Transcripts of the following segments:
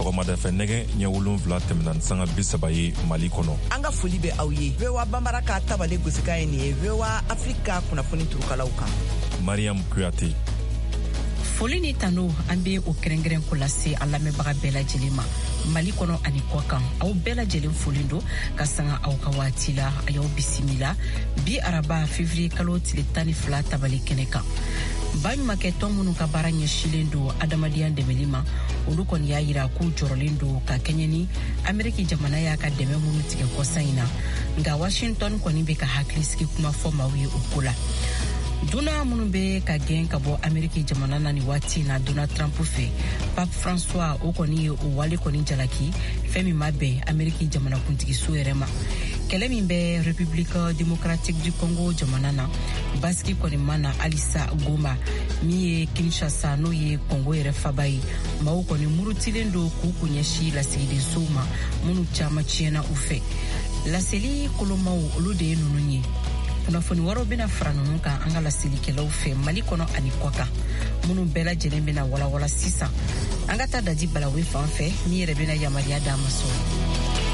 sɔgɔmada fɛ nɛgɛ ɲɛ 7 tɛmɛna sanga 30 ye Mali kɔnɔ. An ka foli bɛ aw ye. VOA Bambara ka tabale gosika ye nin ye VOA Afrika kunnafoni turukalaw kan. Mariam Kuyate. Foli ni tano an bɛ o kɛrɛnkɛrɛn ko lase an lamɛnbaga bɛɛ lajɛlen ma. Mali kɔnɔ ani kɔkan aw bɛɛ lajɛlen folen don ka sanga aw ka waati la a y'aw bisimila bi araba février kalo tile 12 tabali kɛnɛ kan. Baɲumankɛ tɔn minnu ka baara ɲɛsilen don adamadenya dɛmɛli ma olu kɔni y'a yira k'u jɔrɔlen don ka kɛɲɛ ni Ameriki jamana y'a ka dɛmɛ minnu tigɛ kɔsan in na nka Washington kɔni bɛ ka hakilisigi kuma fɔ maaw ye o ko la. Duna minnu bɛ ka gɛn ka bɔ Ameriki jamana na ni waati na Donald Trump fɛ Pape François o kɔni ye o wale kɔni jalaki fɛn min ma bɛn Ameriki jamana kuntigi so yɛrɛ ma. Kɛlɛ min bɛ République démocratique du Congo jamana na Basiki kɔni mana Alissa Goma min ye Kinshasa n'o ye Congo yɛrɛ faba ye maaw kɔni murutilen don k'u kun ɲɛsi lasigidensow ma minnu caman tiɲɛna u fɛ. Laseli kolomaw olu de ye ninnu ye. Kunnafoni wɛrɛw bɛna fara ninnu kan an ka laselikɛlaw fɛ Mali kɔnɔ ani kɔkan minnu bɛɛ lajɛlen bɛna walawala sisan. An ka taa Daji Balawe fan fɛ min yɛrɛ bɛna yamaruya d'a ma sɔrɔ.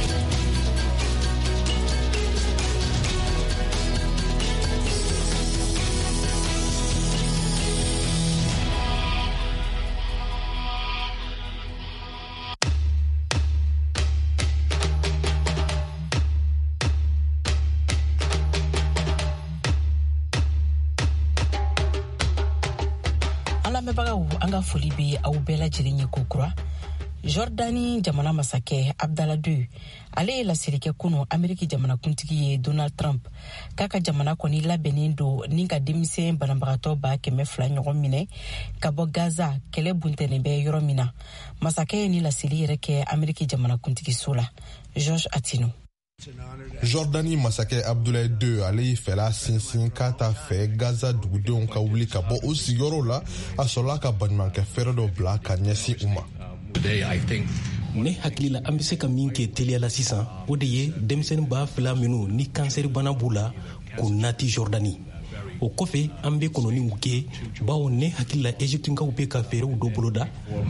An ka foli bɛ aw bɛɛ lajɛlen ye kokura. Jordani jamana masakɛ Abdallah II ale ye lasirikɛ kunu Ameriki jamanakuntigi ye Donald Trump k'a ka jamana kɔni labɛnnen don ni ka denmisɛn banabagatɔ 200 ɲɔgɔn minɛ ka bɔ Gaza kɛlɛ buntɛnen bɛ yɔrɔ min na. Masakɛ ye ni lasili yɛrɛ kɛ Ameriki jamanakuntigi so la. George Atino. Jordani masakɛ Abdoulaye II ale y'i fɛla sinsin k'a t'a fɛ Gaza dugudenw ka wuli ka bɔ o sigiyɔrɔw la a sɔrɔla ka baɲumankɛ fɛrɛ dɔ bila ka ɲɛsin u ma. Ne hakili la an bɛ se ka min kɛ teliya la sisan o de ye denmisɛnnin 2,000 minnu ni kansɛri bana b'u la k'u nati Jordani. O kɔfɛ an bɛ kɔnɔniw kɛ bawo ne hakili la Egyptikaw bɛ ka fɛɛrɛw dɔ boloda.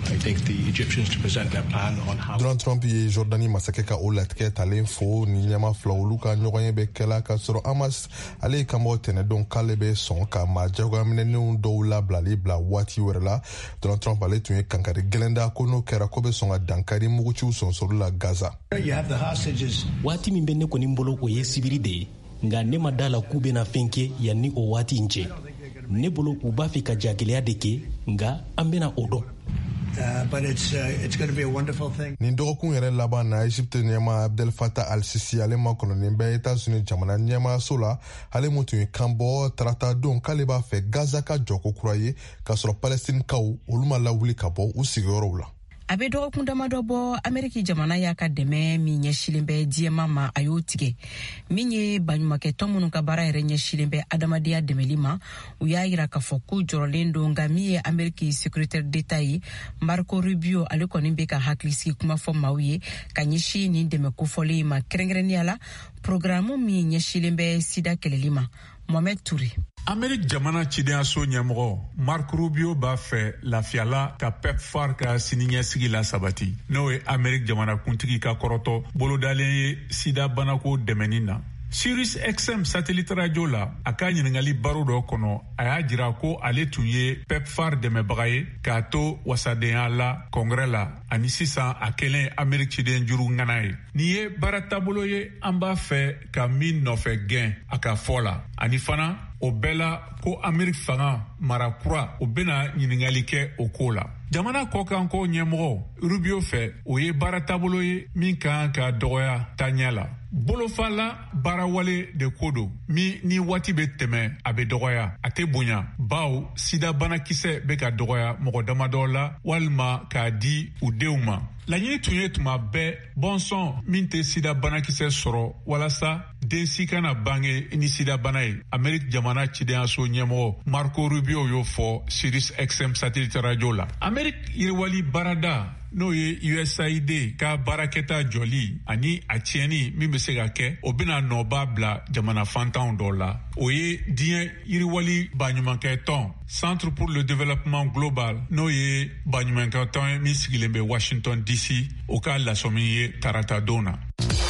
Donald Trump ye Jordani masakɛ ka o latigɛ talen fo ni ɲɛma fila olu ka ɲɔgɔnye bɛ kɛla ka sɔrɔ Hamas ale ye kanbɔ tɛnɛdon k'ale bɛ sɔn ka maajagoyaminɛnenw dɔw labilali bila waati wɛrɛ la. Donald Trump ale tun ye kankari gɛlɛn da ko n'o kɛra ko bɛ sɔn ka dankari muguciw sɔnsɔrɔ la Gaza. Waati min bɛ ne kɔni bolo o ye sibiri de ye. Nga ne ma da la k'u bɛna fɛn kɛ yanni o waati in cɛ. Ne bolo u b'a fɛ ka jagɛlɛya de kɛ nga an bɛna o dɔn. Nin dɔgɔkun yɛrɛ laban na Egypte ɲɛma Abdel Fattah al-Sisi ale ma kɔnɔnin bɛ États-Unis jamana ɲɛmaso la ale mun tun ye kan bɔ tarata don k'ale b'a fɛ Gaza ka jɔ ko kura ye k'a sɔrɔ Palestinikaw olu ma lawuli ka bɔ u sigiyɔrɔw la. A bɛ dɔgɔkun damadɔ bɔ Ameriki jamana y'a ka dɛmɛ min ɲɛsilen bɛ diɲɛma ma a y'o tigɛ min ye baɲumankɛ tɔn minnu ka baara yɛrɛ ɲɛsilen bɛ adamadenya dɛmɛli ma u y'a yira k'a fɔ k'u jɔrɔlen don nka min ye Ameriki secrétaire d'État ye Marco Rubio ale kɔni bɛ ka hakilisigi kuma fɔ maaw ye ka ɲɛsin nin dɛmɛ kofɔlen ma kɛrɛnkɛrɛnnenya la programme min ɲɛsilen bɛ sida kɛlɛli ma. Mohamed Touré. Amérique jamana cidenyaso ɲɛmɔgɔ Marco Rubio b'a fɛ lafiyala ka PEPFAR ka siniɲɛsigi la sabati n'o ye Amérique jamana kuntigi ka kɔrɔtɔ bolodalen ye sida banako dɛmɛni na. Sirius XM satellite radio la a ka ɲiningali baro dɔ kɔnɔ a y'a jira ko ale tun ye PEPFAR dɛmɛbaga ye k'a to wasadenya la kɔngrɛ la ani sisan a kɛlen Amérique ciden juru ŋana ye. Nin ye baara taabolo ye an b'a fɛ ka min nɔfɛ gɛn a ka fɔ la ani fana o bɛɛ la ko Amérique fanga mara kura o bɛna ɲiningali kɛ o ko la. Jamana kɔkanko ɲɛmɔgɔ Rubio fɛ o ye baara taabolo ye min kan ka dɔgɔya taɲɛ la. Bolofa la baarawale de ko don min ni waati bɛ tɛmɛ a bɛ dɔgɔya a tɛ bonya baw sida banakisɛ bɛ ka dɔgɔya mɔgɔ damadɔ la walima k'a di u denw ma. Laɲini tun ye tuma bɛɛ bɔnsɔn min tɛ sida banakisɛ sɔrɔ walasa densi kana bange ni sida bana ye. Amerique jamana cidenyaso ɲɛmɔgɔ Marco Rubio y'o fɔ Sirius XM satellite radio la. Amerique yiriwali barada n'o ye USAID ka baarakɛta jɔli ani a tiɲɛni min bɛ se ka kɛ o bɛna nɔba bila jamana fantanw dɔw la. O ye diɲɛ yiriwali baɲumankɛ tɔn Centre pour le développement global n'o ye baɲumankɛ tɔn min sigilen bɛ Washington DC o ka lasɔmin ye tarata don na.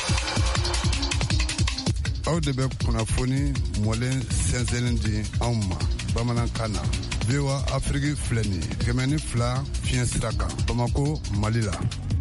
Aw de bɛ kunnafoni mɔlen sɛnsɛnnin di anw ma bamanankan na. VOA Afrique filɛ nin ye 102 fiɲɛ sira kan Bamako Mali la.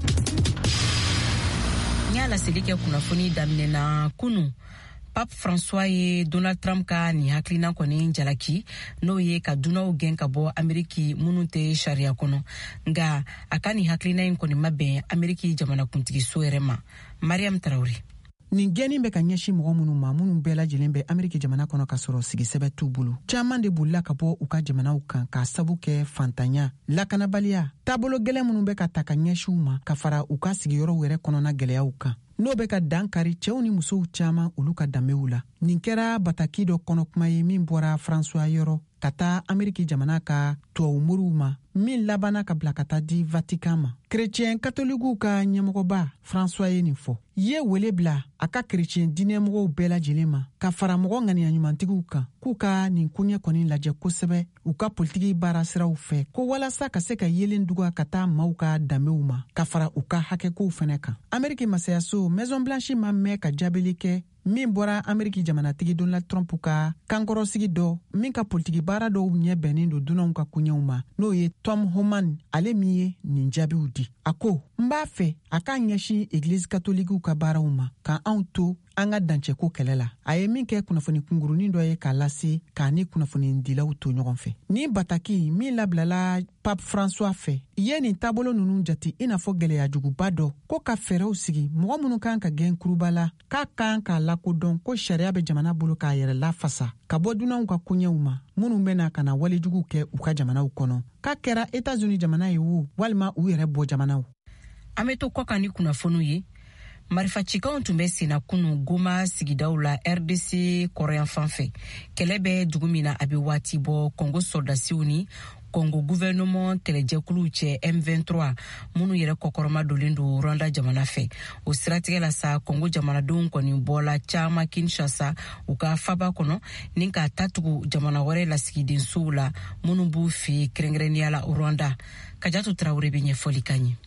N y'a laseli kɛ kunnafoni daminɛna kunu. Pape François ye Donald Trump ka nin hakilina kɔni jalaki n'o ye ka dunaw gɛn ka bɔ Ameriki minnu tɛ sariya kɔnɔ. Nga a ka nin hakilina in kɔni ma bɛn Ameriki jamanakuntigi so yɛrɛ ma. Mariam Traoré. Nin gɛnnin bɛ ka ɲɛsin mɔgɔ minnu ma minnu bɛɛ lajɛlen bɛ Ameriki jamana kɔnɔ ka sɔrɔ sigisɛbɛ t'u bolo. Caman de bolila ka bɔ u ka jamanaw kan k'a sabu kɛ fantanya, lakanabaliya, taabolo gɛlɛn minnu bɛ ka ta ka ɲɛsin u ma ka fara u ka sigiyɔrɔw yɛrɛ kɔnɔna gɛlɛyaw kan. N'o bɛ ka dan kari cɛw ni musow caman olu ka danbew la. Nin kɛra bataki dɔ kɔnɔ kuma ye min bɔra François yɔrɔ ka taa Ameriki jamana ka tuwawumuriw ma min labanna ka bila ka taa di Vatican ma. Kerecɛn katoligiw ka ɲɛmɔgɔba François ye nin fɔ. Ye wele bila a ka kerecɛn diinɛmɔgɔw bɛɛ lajɛlen ma ka fara mɔgɔ ŋaniya ɲumantigiw kan k'u ka nin koɲɛ kɔni lajɛ kosɛbɛ u ka politiki baara siraw fɛ ko walasa ka se ka yelen duga ka taa maaw ka danbew ma ka fara u ka hakɛkow fɛnɛ kan. Ameriki masayaso Maison Blanche ma mɛn ka jaabili kɛ min bɔra Ameriki jamanatigi Donald Trump ka kankɔrɔsigi dɔ min ka politiki baara dɔw ɲɛ bɛnnen don dunanw ka koɲɛw ma n'o ye Tom Homan ale min ye nin jaabiw di. A ko n b'a fɛ a k'a ɲɛsin Église katoligiw ka baaraw ma ka anw to an ka dancɛko kɛlɛ la. A ye min kɛ kunnafoni kungurunin dɔ ye k'a lase k'a ni kunnafoni dilaw to ɲɔgɔn fɛ. Ni bataki min labilala Pape François fɛ ye nin taabolo ninnu jate i n'a fɔ gɛlɛya juguba dɔ ko ka fɛɛrɛw sigi mɔgɔ minnu kan ka gɛn kuruba la k'a kan k'a lakodɔn ko sariya bɛ jamana bolo k'a yɛrɛ lafasa ka bɔ dunanw ka koɲɛw ma minnu bɛna ka na walejugu kɛ u ka jamanaw kɔnɔ k'a kɛra États-Unis jamana ye wo walima u yɛrɛ bɔ jamanaw. An bɛ to kɔ kan ni kunnafoniw ye. Marifacikanw tun bɛ senna kunu Goma sigidaw la RDC kɔrɔyan fan fɛ. Kɛlɛ bɛ dugu min na a bɛ waati bɔ Congo soldasiw ni Congo gouvernement kɛlɛjɛkuluw cɛ M23 minnu yɛrɛ kɔkɔrɔma dolen don Rwanda jamana fɛ. O siratigɛ la sa Congo jamanadenw kɔni bɔla caman Kinshasa u ka faba kɔnɔ ni ka tatugu jamana wɛrɛ lasigidensow la minnu b'u fɛ kɛrɛnkɛrɛnnenya la Rwanda. Kajatu Traoré bɛ ɲɛfɔli ka ɲɛ.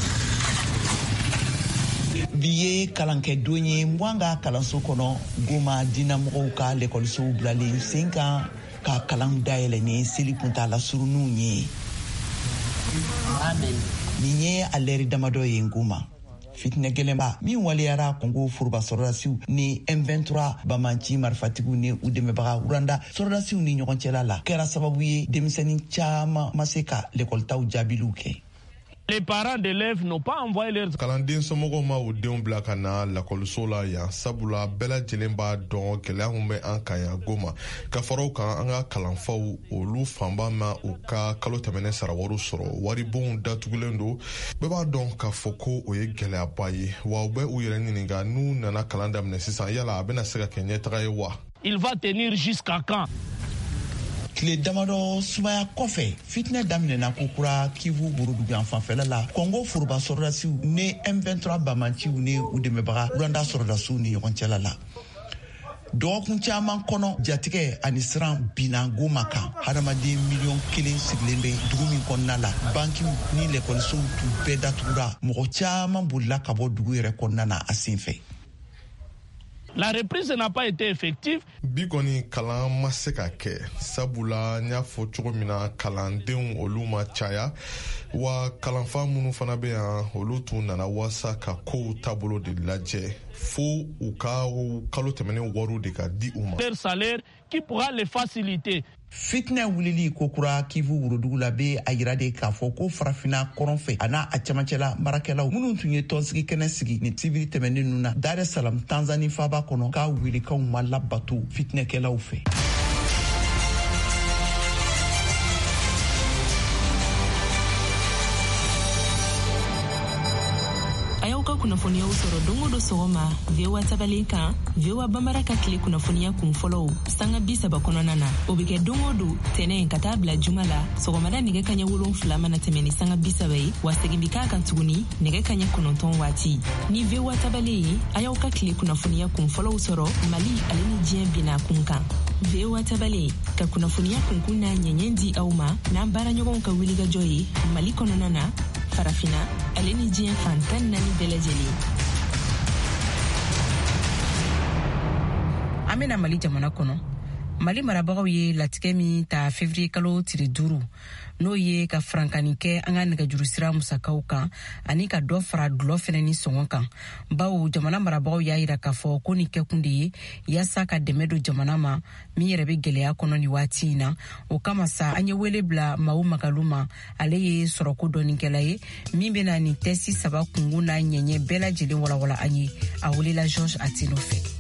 Bi ye kalankɛdon ye Mwanga kalanso kɔnɔ Goma dinamɔgɔw ka lekɔlisow bilalen sen kan ka kalan dayɛlɛ ni seli kuntala suruninw ye. Nin ye a lɛri damadɔ ye Goma. Fitinɛ gɛlɛnba min waliyara Congo foroba sɔrɔdasiw ni M23 bamanci marifatigiw ni u dɛmɛbaga Rwanda sɔrɔdasiw ni ɲɔgɔn cɛla la kɛra sababu ye denmisɛnnin caman ma se ka lekɔlitaw jaabiliw kɛ. Les parents d'élèves n'ont pas envoyé leurs... Kalanden somɔgɔw ma u denw bila ka na lakɔliso la yan sabula bɛɛ lajɛlen b'a dɔn gɛlɛya min bɛ an kan yan Goma ka fara u kan an ka kalanfaw olu fanba ma u ka kalo tɛmɛnen sarawariw sɔrɔ waribonw datugulen don bɛɛ b'a dɔn k'a fɔ ko o ye gɛlɛyaba ye wa u bɛ u yɛrɛ ɲininka n'u nana kalan daminɛ sisan yala a bɛna se ka kɛ ɲɛtaga ye wa. Il va tenir jusqu'à quand? Tile damadɔ sumaya kɔfɛ fitinɛ daminɛna kokura Kivu Burudugan fanfɛla la Congo foroba sɔrɔdasiw ni M23 bamanciw ni u dɛmɛbaga Rwanda sɔrɔdasiw ni ɲɔgɔn cɛla la. Dɔgɔkun caman kɔnɔ jatigɛ ani siran binna Goma kan. Hadamaden 1,000,000 sigilen bɛ dugu min kɔnɔna la. Bankiw ni lekɔlisow tun bɛɛ datugura. Mɔgɔ caman bolila ka bɔ dugu yɛrɛ kɔnɔna na a senfɛ. La reprise n'a pas été effective. Bi kɔni kalan ma se ka kɛ sabula n y'a fɔ cogo min na kalandenw olu ma caya wa kalanfa minnu fana bɛ yan olu tun nana wasa ka kow taabolo de lajɛ fo u ka kalo tɛmɛnen wariw de ka di u ma. Leur salaire qui pourra les faciliter. Fitinɛ wulili kokura Kivu Wurodugu la bɛ a yira de k'a fɔ ko farafina kɔrɔn fɛ a n'a a cɛmancɛla baarakɛlaw minnu tun ye tɔnsigi kɛnɛ sigi ni sibiri tɛmɛnen ninnu na Dar es Salaam Tanzanie faaba kɔnɔ k'a welekanw ma labato fitinɛkɛlaw fɛ. A y'aw y'aw ka kunnafoniyaw sɔrɔ don o don sɔgɔma VOA tabalen kan VOA Bambara ka tile kunnafoniya kun fɔlɔw sanga 30 kɔnɔna na o bɛ kɛ don o don tɛnɛ ka taa bila juma la sɔgɔmada nɛgɛ kaɲɛ 7 mana tɛmɛ ni sanga 30 ye wa segin bi k'a kan tuguni nɛgɛ kaɲɛ 9 waati ni VOA tabalen ye a y'aw ka tile kunnafoniya kun fɔlɔw sɔrɔ Mali ale ni diɲɛ bina kun kan VOA tabalen ka kunnafoniya kunkun n'a ɲɛɲɛ di aw ma n'an baaraɲɔgɔnw ka wulikajɔ ye Mali kɔnɔna na farafina ale ni diɲɛ fantan 4 bɛɛ lajɛlen. An bɛna Mali jamana kɔnɔ. Mali marabagaw ye latigɛ min ta février kalo tile 5 n'o ye ka farankani kɛ an ka nɛgɛjuru sira musakaw kan ani ka dɔ fara dulɔ fɛnɛ ni sɔngɔ kan. Bawo jamana marabagaw y'a yira k'a fɔ ko ni kɛkun de ye yaasa ka dɛmɛ don jamana ma min yɛrɛ bɛ gɛlɛya kɔnɔ ni waati in na. O kama sa an ye wele bila Mawu Magalu ma, ale ye sɔrɔko dɔɔnikɛla ye min bɛna ni tɛsi 3 kungun n'a ɲɛɲɛ bɛɛ lajɛlen walawala an ye. A welela Georges Atino fɛ.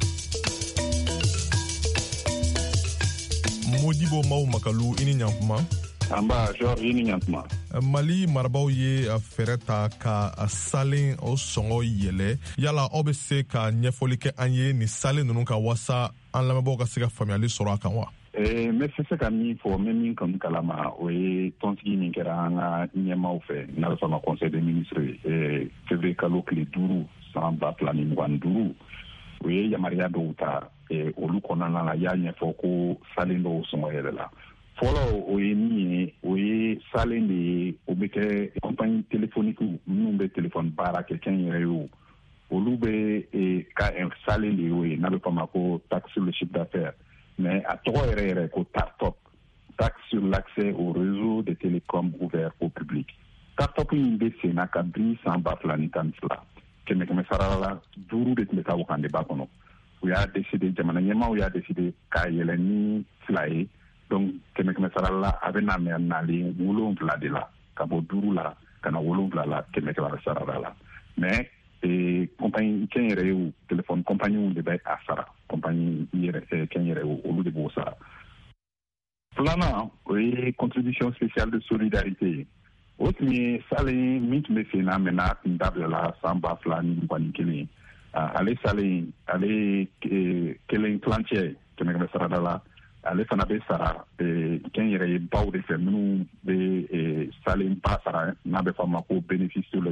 Modibo Mawu Magalu ini ɲankuma. Amba Georges ini ɲankuma. Mali marabaw ye fɛrɛ ta ka salen o sɔngɔ yɛlɛ. Yala aw bɛ se ka ɲɛfɔli kɛ an ye ni salen ninnu ka wasa an lamɛnbagaw ka se ka faamuyali sɔrɔ a kan wa? Mɛ se ka min fɔ mɛ min kɔni kalama o ye tɔnsigi min kɛra an ka ɲɛmaw fɛ n'a bɛ fɔ ma conseil des ministres février kalo tile 5 san 2025 o ye yamaruya dɔw ta olu kɔnɔna la y'a ɲɛfɔ ko salen dɔw sɔngɔ yɛlɛ la. Fɔlɔ o ye min ye o ye salen de ye o bɛ kɛ compagnie téléphonique minnu bɛ téléphone baara kɛ kɛn yɛrɛ ye o olu bɛ ka salen de ye o ye n'a bɛ fɔ ma ko taxe sur le chiffre d'affaires mais a tɔgɔ yɛrɛ yɛrɛ ko TARTOP, taxe sur l'accès au réseau de télécom ouvert au public. TARTOP in bɛ sen na kabini san 2012 kɛmɛ sarala la 5 de tun bɛ taa o kan de b'a kɔnɔ. U y'a décidé jamana ɲɛmaaw y'a décidé k'a yɛlɛ ni 2 ye donc kɛmɛ sarala la a bɛ na nalen 7 de la ka bɔ 5 la ka na 7 la kɛmɛ sarala la mais compagnie kɛn yɛrɛ ye téléphone compagnie de bɛ a sara compagnie yɛrɛ kɛn yɛrɛ olu de b'o sara. Filanan o ye contribution spéciale de solidarité o tun ye salen min tun bɛ sen na mɛ n'a tun dabilala san 2021 ale salen ale kelen tilancɛ kɛmɛ sarada la ale fana bɛ sara kɛn yɛrɛ ye baw de fɛ minnu bɛ salen ba sara n'a bɛ fɔ a ma ko bénéfice sur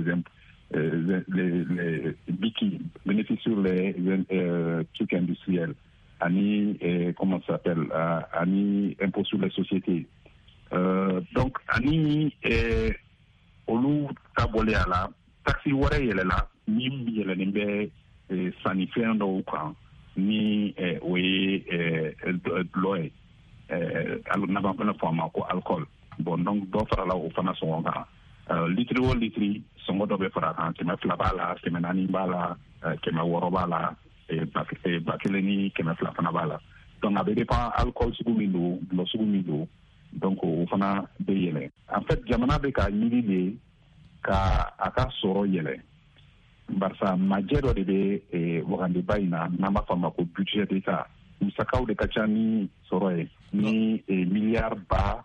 les BICI, bénéfice sur les trucs industriels, ani comment ça s'appelle, ani impôt sur les sociétés. Donc ani olu tabole ala taxi wara yelela ni yelenen bɛ sanifɛn dɔw kan ni o ye dulɔ ye n'an b'a fɔ a ma ko alcool. Bon donc dɔ farala o fana sɔngɔ kan. Litiri o litiri sɔngɔ dɔ bɛ fara kan 200 b'a la 400 b'a la 600 b'a la ba 1 ni 200 fana b'a la. Donc a bɛ dépend alcool sugu min don dulɔ sugu min don donc o fana bɛ yɛlɛ. En fait jamana bɛ ka ɲini de ka a ka sɔrɔ yɛlɛ barisa majɛ dɔ de bɛ wagandiba in na n'an b'a fɔ a ma ko budget d'État musakaw de ka ca ni sɔrɔ ye ni miliyari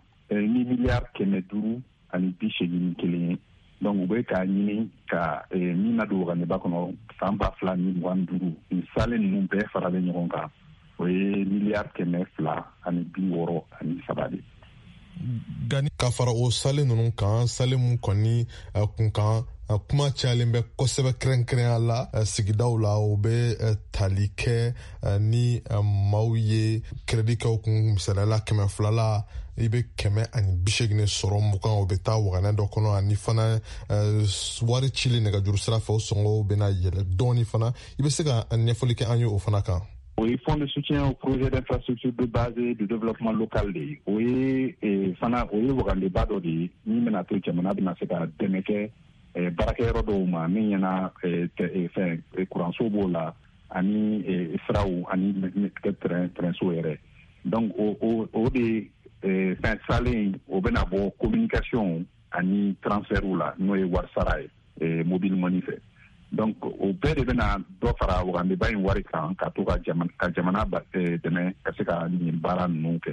500 ani 81 ye donc u bɛ ka ɲini ka min na don wagandiba kɔnɔ san 2025 ni salen ninnu bɛɛ faralen ɲɔgɔn kan o ye miliyari 263 de. Gani ka fara o salen ninnu kan salen mun kɔni kun kan kuma cayalen bɛ kosɛbɛ kɛrɛnkɛrɛnya la sigidaw la o bɛ tali kɛ ni maaw ye crédit kɛw kun misaliyala 200 la i bɛ 180 sɔrɔ mugan o bɛ taa waganɛ dɔ kɔnɔ ani fana wari cili nɛgɛjuru sira fɛ o sɔngɔw bɛna yɛlɛ dɔɔni fana i bɛ se ka ɲɛfɔli kɛ an ye o fana kan. Oui, fonds de soutien au projet d'infrastructure de base et de développement local de oui fana o ye wagandiba dɔ de ye min bɛna to jamana bɛna se ka dɛmɛ kɛ baarakɛyɔrɔ dɔw ma min ɲɛna fɛn kuranso b'o la ani siraw ani trɛnso yɛrɛ donc o de fɛn salen o bɛna bɔ communication ani transfert la n'o ye wari sara ye mobile money fɛ. Donc o bɛɛ de bɛna dɔ fara wagandiba in wari kan ka to ka jamana dɛmɛ ka se ka nin baara ninnu kɛ.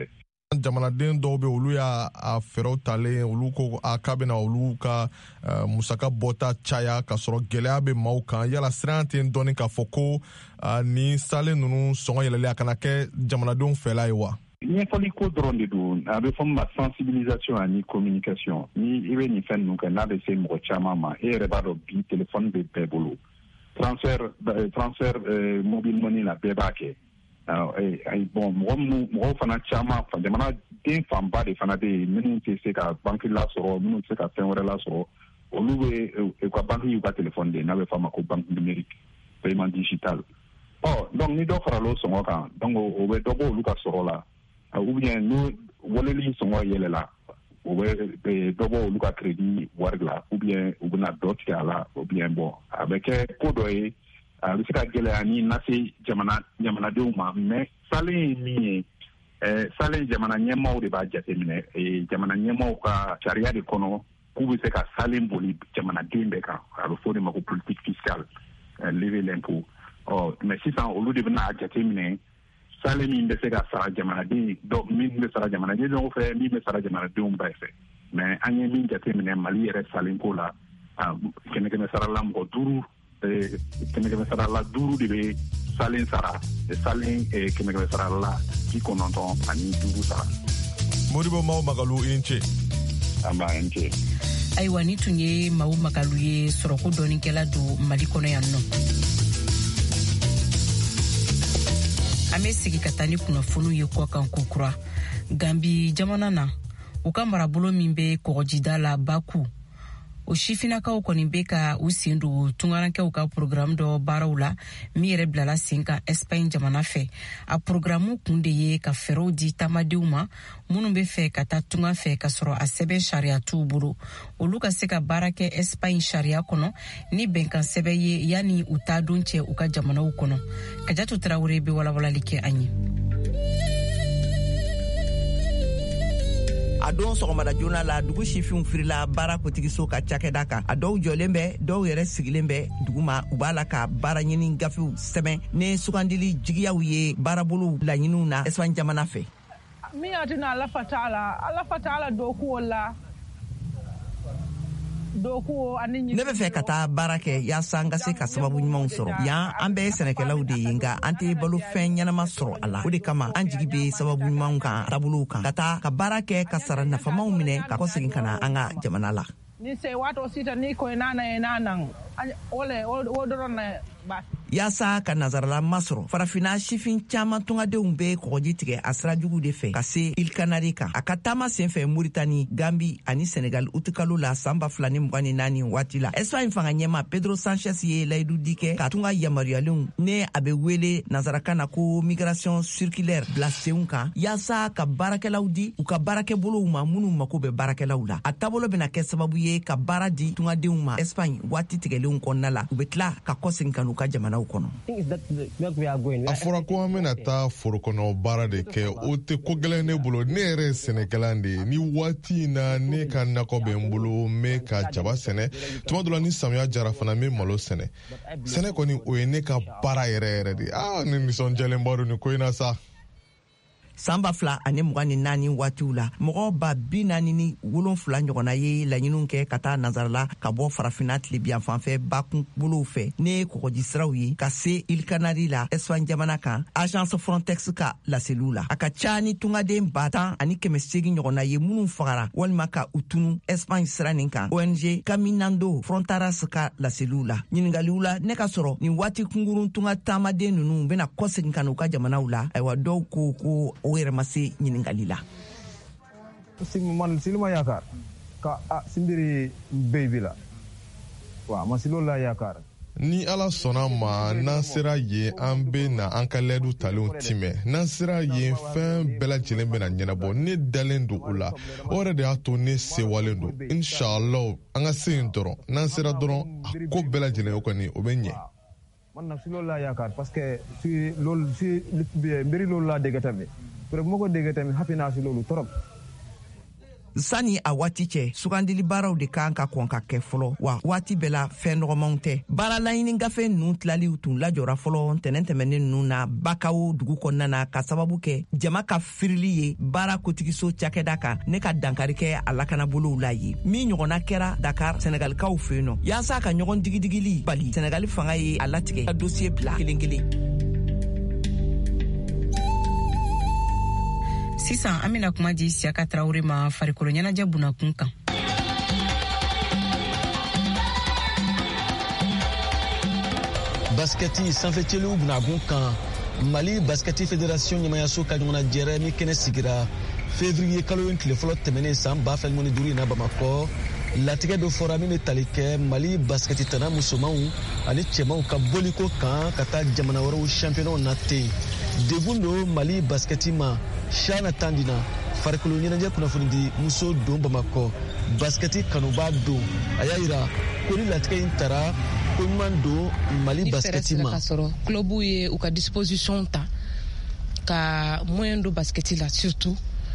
jamanaden dɔw be olu y'a fɛɛrɛw talen olu ko k'a bena olu ka musaka bɔta caya k'a sɔrɔ gwɛlɛya be maaw kan yala siran ten dɔɔni k'a fɔ ko ni salen nunu sɔngɔ yɛlɛlen a kana kɛ jamanadenw fɛla ye wa? ɲɛfɔli ko dɔrɔn de don a bɛ fɔ ma sensibilisation ani communication ni i bɛ nin fɛn ninnu kɛ n'a bɛ se mɔgɔ caman ma e yɛrɛ b'a dɔn bi téléphone bɛ bɛɛ bolo transfert mobile money la bɛɛ b'a kɛ bon mɔgɔw fana caman jamanaden fanba de fana bɛ yen minnu tɛ se ka banque lasɔrɔ minnu tɛ se ka fɛn wɛrɛ lasɔrɔ olu bɛ u ka banque y'u ka téléphone de n'a bɛ fɔ a ma ko banque numérique paiement digital donc ni dɔ fara l'o sɔngɔ kan donc o bɛ dɔ bɔ olu ka sɔrɔ la ou bien n'u waleli sɔngɔ yɛlɛla o bɛ dɔ bɔ olu ka crédit wari la ou bien u bɛna dɔ tigɛ a la ou bien bon a bɛ kɛ ko dɔ ye a bɛ se ka gɛlɛya ni lase jamanadenw ma mais salen ye min ye salen jamana ɲɛmaaw de b'a jateminɛ jamana ɲɛmaaw ka sariya de kɔnɔ k'u bɛ se ka salen boli jamanaden bɛɛ kan a bɛ fɔ de ma ko politique fiscale lever l'impôt mais sisan olu de bɛna a jateminɛ sale min bɛ se ka sara jamanaden min bɛ sara jamanaden dɔw fɛ min bɛ sara jamanadenw bɛɛ fɛ mais an ye min jateminɛ Mali yɛrɛ salenko la kɛmɛ sara la mɔgɔ duuru kɛmɛ sara la duuru de bɛ salen sara salen kɛmɛ sara la 95 sara. Modibo Mau Magalu i ni ce. An b'a ni ce. Ayiwa ni tun ye Mau Magalu ye sɔrɔko dɔɔnikɛla don Mali kɔnɔ yan nɔ. An bɛ sigi ka taa ni kunnafoniw ye kɔkan kokura. Gambi jamana na u ka marabolo min bɛ kɔgɔjida la Baku o sifinakaw kɔni bɛ ka u sen don tungarankɛw ka programme dɔ baaraw la min yɛrɛ bilala sen kan Espagne jamana fɛ. A programme kun de ye ka fɛɛrɛw di taamadenw ma minnu bɛ fɛ ka taa tunga fɛ ka sɔrɔ a sɛbɛn sariya t'u bolo. Olu ka se ka baara kɛ Espagne sariya kɔnɔ ni bɛnkan sɛbɛn ye yanni u taa don cɛ u ka jamanaw kɔnɔ. Kajatu Tarawele bɛ walawalali kɛ an ye. A don sɔgɔmada joona la dugu sifinw firila baara kotigiso ka cakɛda kan. A dɔw jɔlen bɛ dɔw yɛrɛ sigilen bɛ duguma u b'a la ka baara ɲini gafew sɛbɛn ni sugandili jigiyaw ye baarabolow laɲiniw na Espagne jamana fɛ. Min yatina Ala fatala dokuo la ne bɛ fɛ ka taa baara kɛ yaasa n ka se ka sababu ɲumanw sɔrɔ. Yan an bɛɛ ye sɛnɛkɛlaw de ye nka an tɛ balo fɛn ɲɛnama sɔrɔ a la. O de kama an jigi bɛ sababu ɲumanw kan taabolow kan ka taa ka baara kɛ ka sara nafamaw minɛ ka kɔsegin ka na an ka jamana la. Ni se wato sita ni ko nana ole o dɔrɔn na ba. Yaasa ka nazarala masɔrɔ farafina sifin caman tungadenw bɛ kɔgɔji tigɛ a sira jugu de fɛ ka se Île Canaries kan. A ka taama senfɛ Mauritanie, Gambie ani Senegal utikalo la san 2024 waati la. Espagne fanga ɲɛma Pedro Sanchez ye layidu di kɛ ka tunga yamaruyalen ne a bɛ wele nazarakan na ko migration circulaire bila senw kan yaasa ka baarakɛlaw di u ka baarakɛbolow ma minnu mako bɛ baarakɛlaw la. A taabolo bɛna kɛ sababu ye ka baara di tungadenw ma Espagne waati tigɛlenw kɔnɔna la u bɛ tila ka kɔsegin ka n'u ka jamanaw kɔnɔ. A fɔra ko an bɛna taa foro kɔnɔ baara de kɛ o tɛ ko gɛlɛn ne bolo. Ne yɛrɛ ye sɛnɛkɛlan de ye. Ni waati in na ne ka nakɔ bɛ n bolo n bɛ ka jaba sɛnɛ tuma dɔ la ni samiya jara fana n bɛ malo sɛnɛ. Sɛnɛ kɔni o ye ne ka baara yɛrɛ yɛrɛ de ye. Ni nisɔndiyalen ba don nin ko in na sa. San 2024 waatiw la mɔgɔ 47 ɲɔgɔnna ye laɲiniw kɛ ka taa nazarala ka bɔ farafina tilebiyan fanfɛ bakun bolow fɛ ne kɔgɔji siraw ye ka se Île Canaries la Espagne jamana kan agence Frontex ka laseliw la. A ka ca ni tungaden 10,800 ɲɔgɔnna ye minnu fagara walima ka u tunu Espagne sira nin kan. ONG Caminando Fronteras ka laseliw la. Ɲiningaliw la ne ka sɔrɔ nin waati kunkurun tunga taamaden ninnu bɛna kɔsegin ka n'u ka jamanaw la. Ayiwa dɔw ko o yɛrɛ ma se ɲiningali la. Silima yakar ka simbiri baby la wa masilo la yakar. Ni Ala sɔnna ma n'an sera yen an bɛ na an ka lɛdu talenw timɛ. N'an sera yen fɛn bɛɛ lajɛlen bɛna ɲɛnabɔ. Ne dalen don o la o yɛrɛ de y'a to ne sewalen don. Inshallah an ka se yen dɔrɔn n'an sera dɔrɔn a ko bɛɛ lajɛlen o kɔni o bɛ ɲɛ. Man na silo la yakar parce que si mbiri lolu la dégg tamit. Pour mo ko dégg tamit happy na si lolu torop. sani a waati cɛ sugandili baaraw de kan ka kɔn ka kɛ fɔlɔ wa waati bɛɛ la fɛn nɔgɔmanw tɛ baara laɲini gafe ninnu tilaliw tun lajɔra fɔlɔ ntɛnɛn tɛmɛnen ninnu na bakaw dugu kɔnɔna na ka sababu kɛ jama ka firili ye baara kotigiso cakɛda kan ne ka dankari kɛ a lakanabolow la ye min ɲɔgɔnna kɛra Dakar Senegalikaw fɛ yen nɔ yaasa ka ɲɔgɔn digidigili bali Senegali fanga ye a latigɛ ka dossier bila kelen kelen. Sisan an bɛna kuma di Siaka Traoré ma farikolo ɲɛnajɛ bunakun kan. Basketi sanfɛcɛliw bunakun kan Mali Basketi Fédération ɲɛmayaso ka ɲɔgɔnna jɛrɛ min kɛnɛ sigira février kalo in tile fɔlɔ tɛmɛnen san 2015 na Bamakɔ. Latigɛ dɔ fɔra min bɛ tali kɛ Mali basketi tana musomanw ani cɛmanw ka boliko kan ka taa jamana wɛrɛw championnat na ten. Degun do Mali basketi ma Shana Tandina farikolo ɲɛnajɛ kunnafoni di muso don Bamakɔ basketi kanuba don a y'a yira ko ni latigɛ in tara ko ɲuman don Mali basketi ma. Clubu ye u ka disposition ta ka moyen do basketi la surtout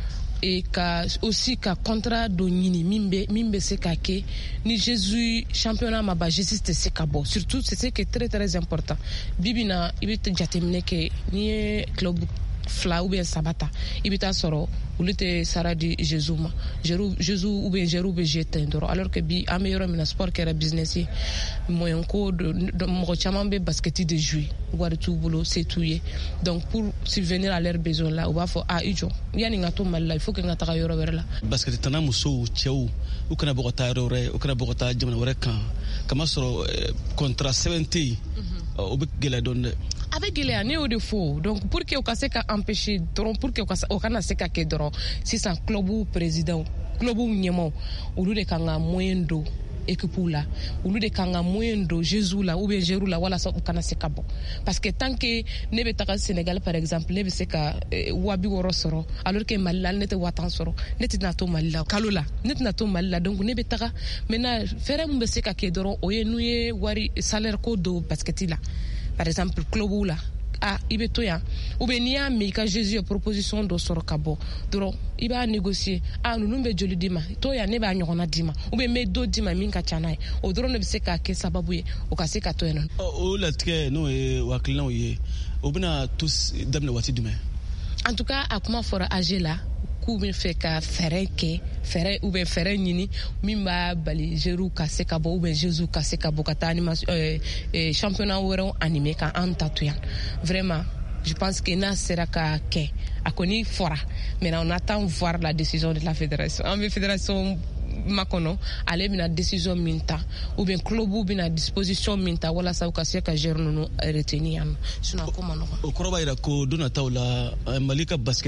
et ka aussi ka contrat do ɲini min bɛ se ka kɛ ni Jésus championnat ma ba Jésus tɛ se ka bɔ surtout c'est ce qui est très très important bibina i bɛ jateminɛ kɛ ni ye club fila ou bien sabata i bɛ taa sɔrɔ olu tɛ sara di Jésus ma Jésus ou bien Jésus bɛ jeter dɔrɔn alors que bi an bɛ yɔrɔ min na sport kɛra business ye moyen ko mɔgɔ caman bɛ basketi de jouer wari t'u bolo c'est tout ye donc pour subvenir à leurs besoins là u b'a fɔ i jɔ yanni n ka to Mali la il faut que n ka taga yɔrɔ wɛrɛ la. Basketi tana musow cɛw u kana bɔ ka taa yɔrɔ wɛrɛ u kana bɔ ka taa jamana wɛrɛ kan kamasɔrɔ contrat sɛbɛn tɛ yen o bɛ gɛlɛya dɔɔni dɛ. A bɛ gɛlɛya ne y'o de fɔ donc pour que u ka se ka empêcher dɔrɔn pour que o kana se ka kɛ dɔrɔn sisan clubu président clubu ɲɛmaw olu de kan ka moyen do équipe la olu de kan ka moyen do Jésus la ou bien Jéru la walasa u kana se ka bɔ parce que tant que ne bɛ taga Sénégal par exemple ne bɛ se ka 60 sɔrɔ alors que Mali la ne tɛ 10 sɔrɔ ne tɛna to Mali la kalo la ne tɛna to Mali la donc ne bɛ taga maintenant fɛrɛ mun bɛ se ka kɛ dɔrɔn o ye n'u ye wari salaire ko do basketi la par exemple clubu la i bɛ to yan ou bien n'i y'a mɛn i ka Jésus ye proposition dɔ sɔrɔ ka bɔ dɔrɔn i b'a négocier ninnu bɛ joli d'i ma to yan ne b'a ɲɔgɔnna d'i ma ou bien n bɛ dɔ d'i ma min ka ca n'a ye o dɔrɔn de bɛ se ka kɛ sababu ye o ka se ka to yan. O latigɛ n'o ye hakilinaw ye o bɛna to daminɛ waati jumɛn. en tout cas a kuma fɔra AG la k'u bɛ fɛ ka fɛɛrɛ kɛ fɛɛrɛ ou bien fɛɛrɛ ɲini min b'a bali Jéru ka se ka bɔ ou bien Jésus ka se ka bɔ ka taa championnat wɛrɛw animé ka an ta to yan vraiment je pense que n'a sera ka kɛ a kɔni fɔra maintenant on attend voir la décision de la fédération an bɛ fédération makɔnɔ ale bɛna décision min ta ou bien clubu bɛna disposition min ta walasa u ka se ka joueur ninnu retenir yan sinon ko man nɔgɔn. O kɔrɔ b'a jira ko don nataw la Mali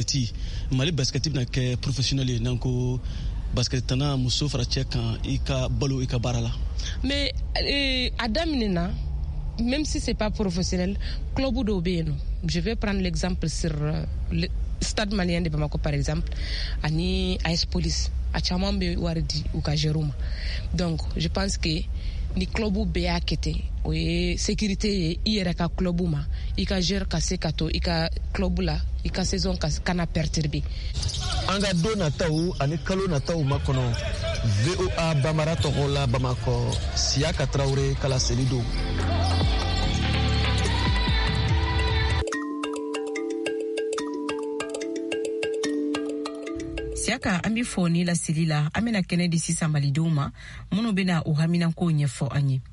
basketi bɛna kɛ professionnel ye n'an ko basketi tana muso fara cɛ kan i ka balo i ka baara la. mais a daminɛna même si c'est pas professionnel clubu dɔw bɛ yen nɔ je vais prendre l'exemple sur le stade malien de Bamako par exemple ani AS Police a caman bɛ wari di u ka joueur ma donc je pense que ni clubu bɛɛ y'a kɛ ten o ye sécurité ye i yɛrɛ ka clubu ma i ka joueur ka se ka to i ka clubu la i ka saison kana perturber. An ka don nataw ani kalo nataw makɔnɔ VOA Bambara tɔgɔ la Bamakɔ Siaka Traoré kala seli don. Siaka an bɛ fɔ ni laseli la an bɛna kɛnɛ di sisan malidenw ma minnu bɛna u haminankow ɲɛfɔ an ye.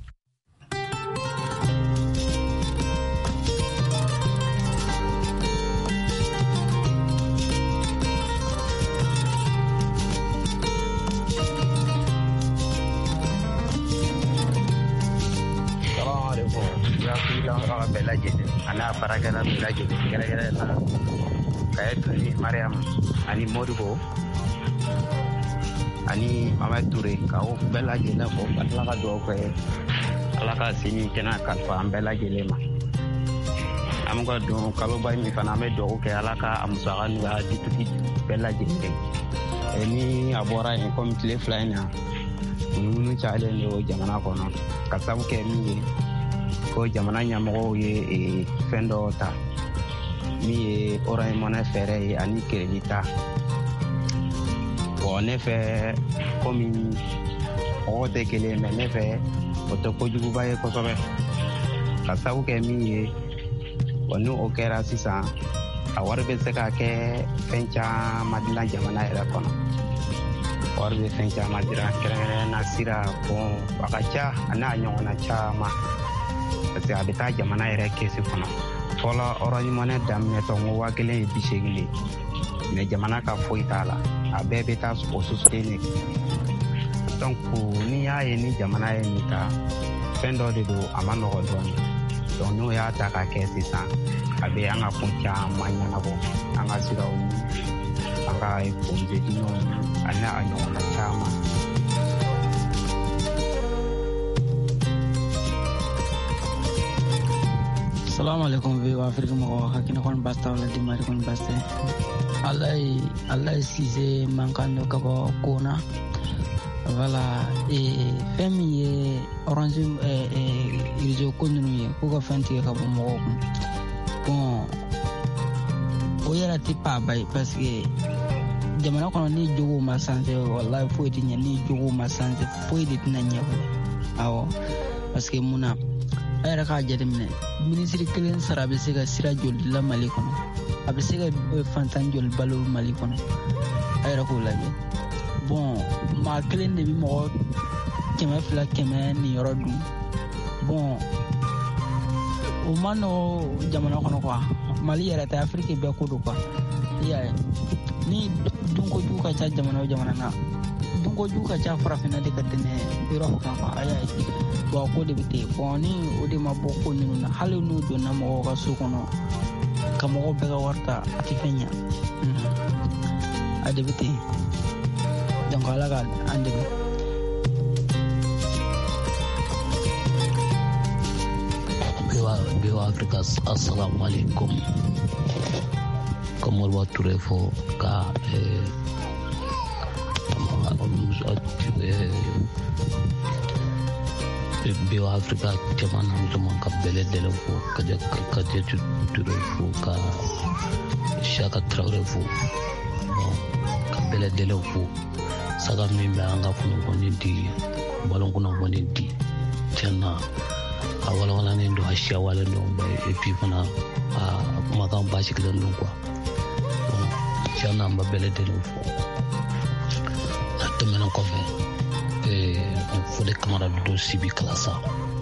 ana barakɛla bɛɛ lajɛlen gɛrɛgɛrɛ la Kayɛtu ni Mariam ani Modibo ani Mamadu Ture k'aw bɛɛ lajɛlen fo ka tila ka dugawu kɛ Ala ka sini kɛnɛ kalifa an bɛɛ lajɛlen ma. An bɛ ka don kaloba min fana an bɛ dugawu kɛ Ala ka a musaka n'u ka ditigi bɛɛ lajɛlen ni a bɔra yen komi tile 2 in na munumunu cayalen de o jamana kɔnɔ ka sabu kɛ min ye ko jamana ɲɛmɔgɔw ye fɛn dɔ ta min ye Orange Money fɛɛrɛ ye ani crédit ta bon ne fɛ komi mɔgɔw tɛ kelen mais ne fɛ o tɛ kojuguba ye kosɛbɛ ka sabu kɛ min ye bon ni o kɛra sisan a wari bɛ se ka kɛ fɛn caman dilan jamana yɛrɛ kɔnɔ wari bɛ fɛn caman dilan kɛrɛnkɛrɛnnena sira bon a ka ca a n'a ɲɔgɔnna caman parce que a bɛ taa jamana yɛrɛ kɛsi kɔnɔ fɔlɔ Orange Money daminɛtɔ n ko 1,000 ye 80 mais jamana ka foyi t'a la a bɛɛ bɛ taa o société ne donc ni y'a ye ni jamana ye nin ta fɛn dɔ de don a ma nɔgɔ dɔɔnin donc n'o y'a ta ka kɛ sisan a bɛ an ka ko caman ɲɛnabɔ an ka siraw an ka politique ani a ɲɔgɔnna caman. Assalamu alaikum ve wa Afrika mɔgɔ hakina kɔni basta wala dimari kɔni basta Allah sise mankan dɔ ka bɔ kona voilà fɛn min ye Orange réseau ko ninnu ye k'u ka fɛn tigɛ ka bɔ mɔgɔw kun bon o yɛrɛ tɛ pa ba ye parce que jamana kɔnɔ ni jogow ma sanse wallahi foyi tɛ ɲɛ ni jogow ma sanse foyi de tɛna ɲɛ awɔ parce que munna a yɛrɛ k'a jateminɛ ministre kelen sara a bɛ se ka sira joli dilan Mali kɔnɔ a bɛ se ka fantan joli balo Mali kɔnɔ a yɛrɛ k'o lajɛ bon maa kelen de bɛ mɔgɔ 200 ni yɔrɔ dun bon o ma nɔgɔ jamana kɔnɔ quoi Mali yɛrɛ tɛ Afrique bɛɛ ko don quoi i y'a ye ni dunkojugu ka ca jamana o jamana na dunkojugu ka ca farafinna de ka tɛmɛ yɔrɔ kan quoi a y'a ye bon ko de bɛ ten bon ni o de ma bɔ ko ninnu na hali n'u donna mɔgɔw ka so kɔnɔ ka mɔgɔw bɛɛ ka wari ta a tɛ fɛn ɲɛ a de bɛ ten donc Ala ka an dɛmɛ. Bewa Afrika assalamu alaikum comme on Touré fo ka Bewa Afrika jamana musulman ka bele dele fo ka Touré fo ka Shaka Traoré fo ka bele dele fo saga min bɛ an ka kunnafoni di balon kunnafoni di tiɲɛna a walawalanen don a siya walen don et puis fana a kumakan basigilen don quoi tiɲɛna an bɛ bɛɛ lajɛlen fo a tɛmɛnen kɔfɛ Fode Camara Dodo Sibi Kalasa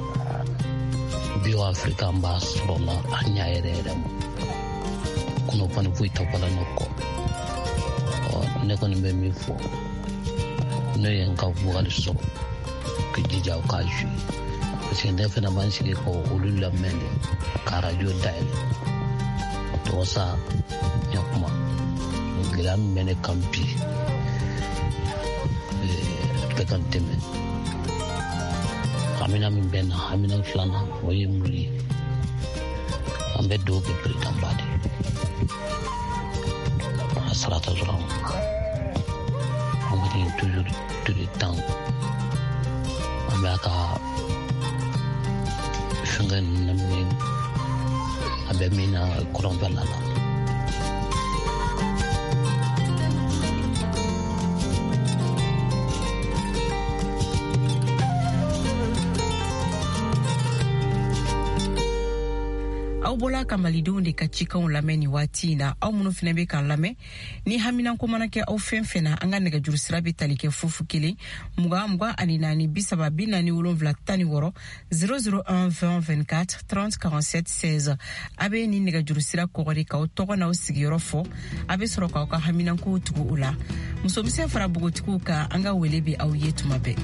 Bewa Afrika an b'a sɔrɔ la a ɲa yɛrɛ yɛrɛ ma kunnafoni foyi tɛ bɔla ne kɔ ne kɔni bɛ min fɔ ne ye n ka vocal sɔrɔ ka jija o k'a jouer parce que ne fana b'an sigi ka olu lamɛn de ka radio dayɛlɛ walasa n ya kuma gɛlɛya min bɛ ne kan bi bɛɛ kan tɛmɛ hamina min bɛ na hamina filanan o ye mun ye an bɛ dugawu kɛ président ba de a sarata dɔrɔn an bɛ toujours tout le temps an bɛ a ka fɛnkɛ ninnu a bɛ min na kɔrɔnfɛla la aw bɔla ka malidenw de ka cikanw lamɛn ni waati na aw minnu fana bɛ k'a lamɛn ni haminanko mana kɛ aw fɛn fɛn na an ka nɛgɛjuru sira bɛ tali kɛ 0 20 24 17 16 001 20 24 30 47 16 a bɛ ni nɛgɛjuru sira kɔgɔri k'aw tɔgɔ n'aw sigiyɔrɔ fɔ a bɛ sɔrɔ k'aw ka haminanko tugu u la musomisɛn fara bogotigiw kan an ka wele bɛ aw ye tuma bɛɛ.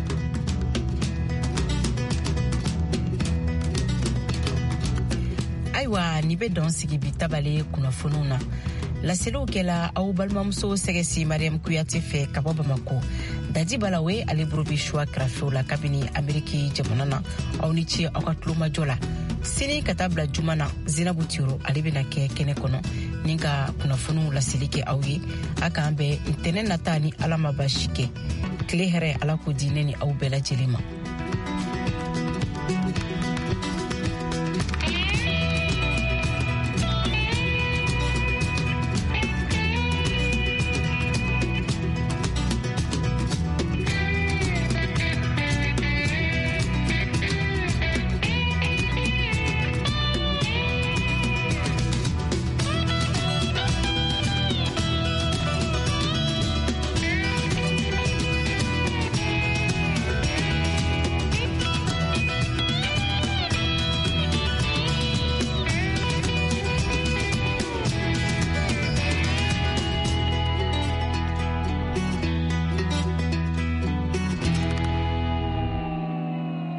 Ayiwa ni bɛ dɔn sigi bi tabale kunnafoniw na laseliw kɛla aw balimamuso sɛgɛsi Mariam Kuyate fɛ ka bɔ Bamako daji balawe ale bolo bi choix kɛrɛfɛw la kabini Ameriki jamana na aw ni ce aw ka tulomajɔ la sini ka taa bila juma na Zinabu Tiro ale bɛna kɛ kɛnɛ kɔnɔ ni ka kunnafoniw laseli kɛ aw ye a k'an bɛɛ ntɛnɛn nata ni Ala ma basi kɛ tile hɛrɛ Ala ko di ne ni aw bɛɛ lajɛlen ma.